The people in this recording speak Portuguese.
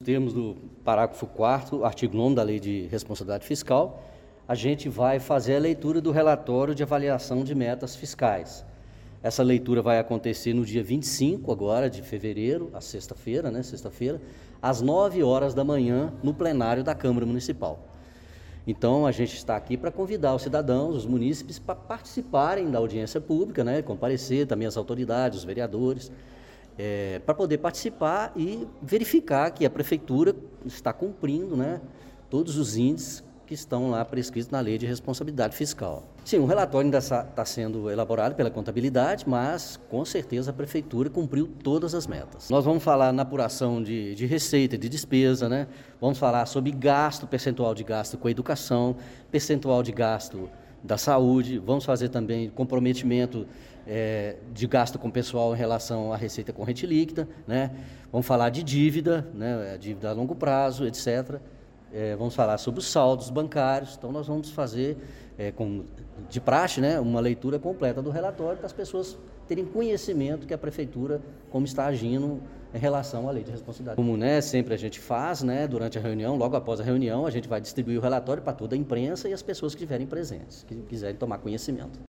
termos do parágrafo 4º, artigo 9º da Lei de Responsabilidade Fiscal, a gente vai fazer a leitura do relatório de avaliação de metas fiscais. Essa leitura vai acontecer no dia 25 agora de fevereiro, a sexta-feira, às 9 horas da manhã, no plenário da Câmara Municipal. Então, a gente está aqui para convidar os cidadãos, os munícipes, para participarem da audiência pública, comparecer também as autoridades, os vereadores, para poder participar e verificar que a Prefeitura está cumprindo, todos os índices que estão lá prescritos na Lei de Responsabilidade Fiscal. Sim, o relatório ainda está sendo elaborado pela contabilidade, mas com certeza a Prefeitura cumpriu todas as metas. Nós vamos falar na apuração de receita, de despesa, Vamos falar sobre gasto, percentual de gasto com a educação, percentual de gasto da saúde, vamos fazer também comprometimento de gasto com o pessoal em relação à receita corrente líquida, Vamos falar de dívida, dívida a longo prazo, etc., vamos falar sobre os saldos bancários. Então nós vamos fazer, de praxe, uma leitura completa do relatório para as pessoas terem conhecimento que a Prefeitura, como está agindo em relação à Lei de Responsabilidade. Como sempre a gente faz, durante a reunião, logo após a reunião, a gente vai distribuir o relatório para toda a imprensa e as pessoas que estiverem presentes, que quiserem tomar conhecimento.